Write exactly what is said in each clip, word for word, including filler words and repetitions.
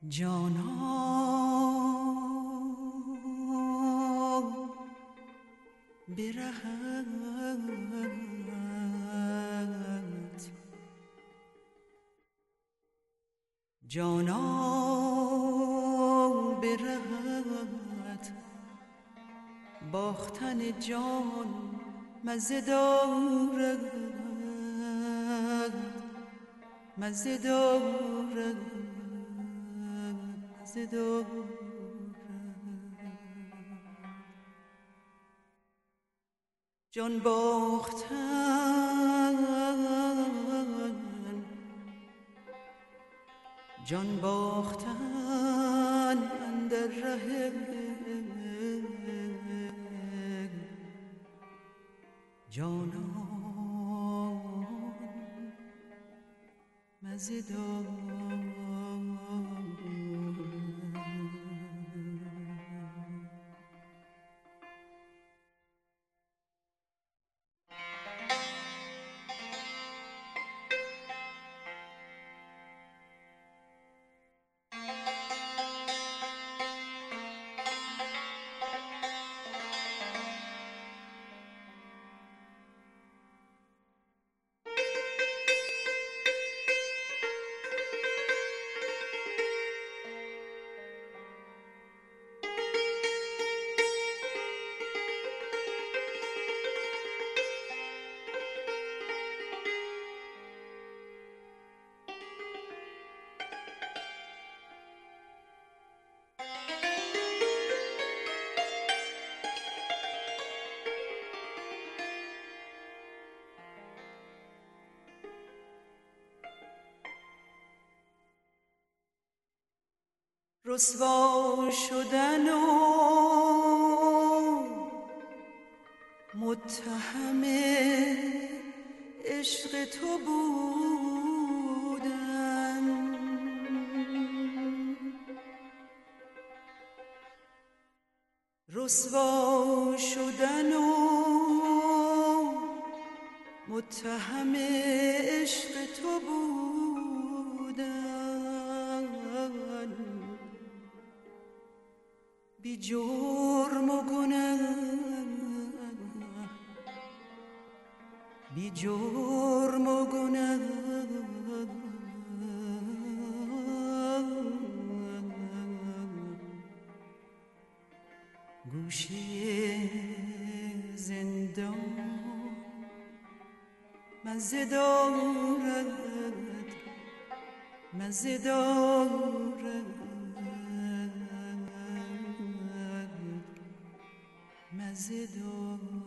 جانان برهت، جانان برهت، باختن جان مزه دارد، مزه دارد، مزه دارد. جان باختن، جان باختن اندر ره جانان مزه دارد. رسوا شدن و متهم عشق تو بودن، رسوا شدن و متهم عشق تو بودن، بی جرم و گناه، بی جرم و گناه، گوشه زندان مزه دارد، مزه دارد، مزه دارد.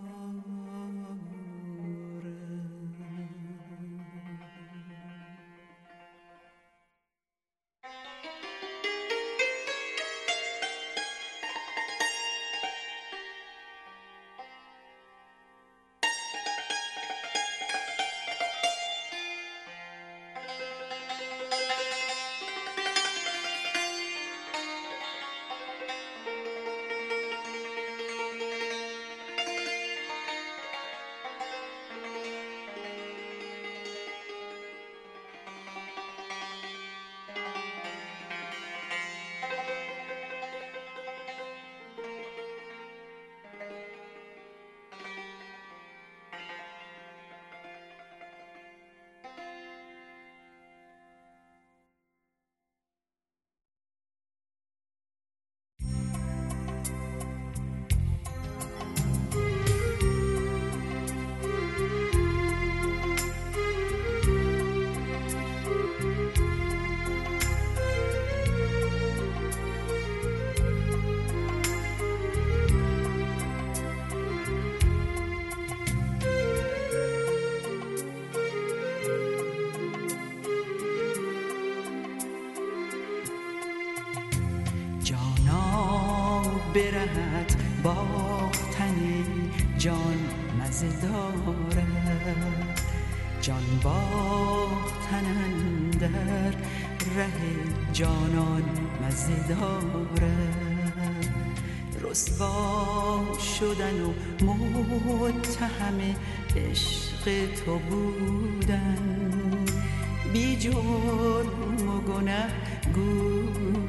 برهت، باختن جان مزه دارد، جان باختن اندر ره جانان مزه دارد، رسوا شدن و متهم عشق تو بودن، بی جرم و گنه گوش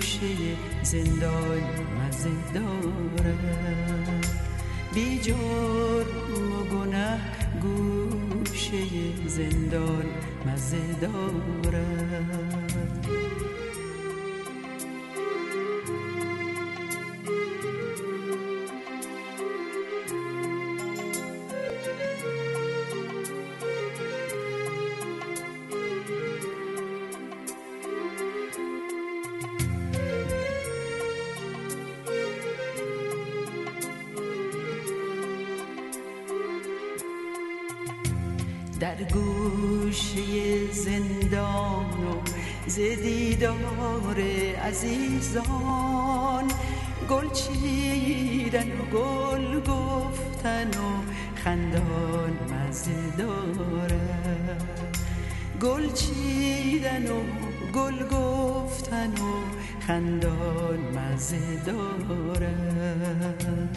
گوشه زندان مزه دارد، بی جرم و گناه گوشه زندان مزه دارد. در گوشه زندان و ز دیدار عزیزان، گل چیدن و گل گفتن و خندان مزه دارد، گل چیدن و گل گفتن و خندان مزه دارد.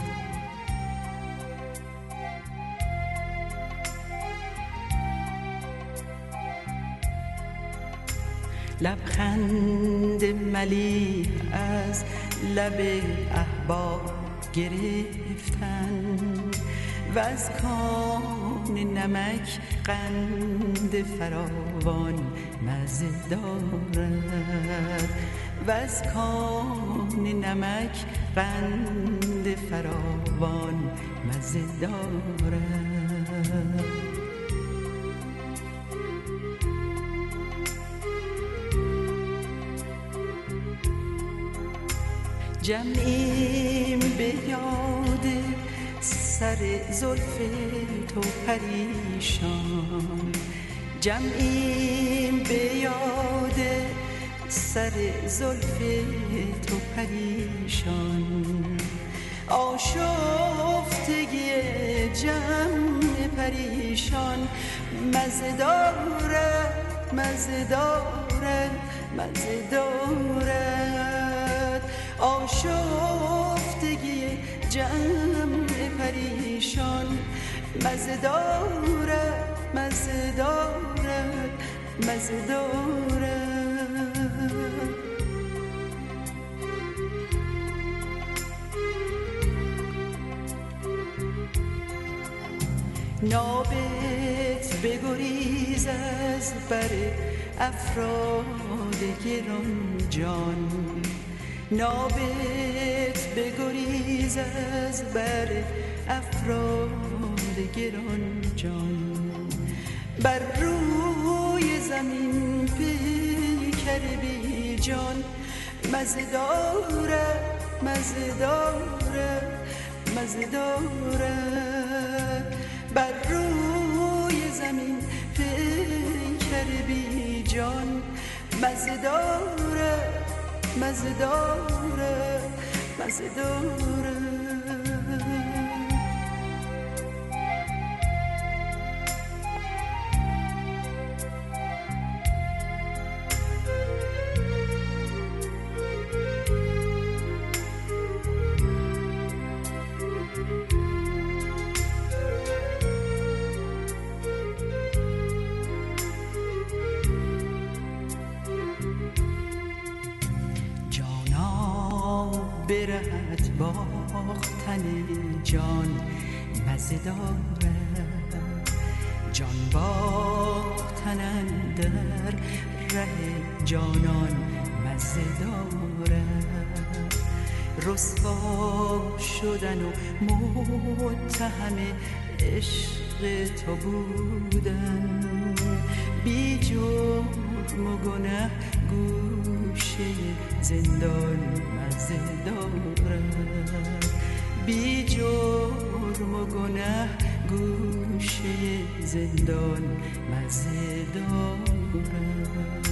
لبخند ملیح از لب احباب گرفتن، و از کان نمک قند فراوان مزه دارد، و از کان نمک قند فراوان مزه دارد. جمعیم به یاد سر زلف تو پریشان، جمعیم به یاد سر زلف تو پریشان، آشفتگی جمع پریشان مزه دارد، مزه دارد، مزه دارد. آشفتگی جمع پریشان مزه دارد، مزه دارد، مزه دارد. نابت بگریز از بر افراد گران جان، نابت بگریز از بر افراد گران جان. بر روی زمین پیکر بی جان مزه دارد، مزه دارد، مزه دارد. بر روی زمین پیکر بی جان مزه دارد، مزه دارد، مزه دارد. برهت باختن جان مزه دارد، جان باختن در ره جانان مزه دارد. رسوا شدن و متهم عشق تو بودن، بی جرم و گناه گوشه زندان مزه دارد، بی جرم و گناه گوشه زندان مزه دارد.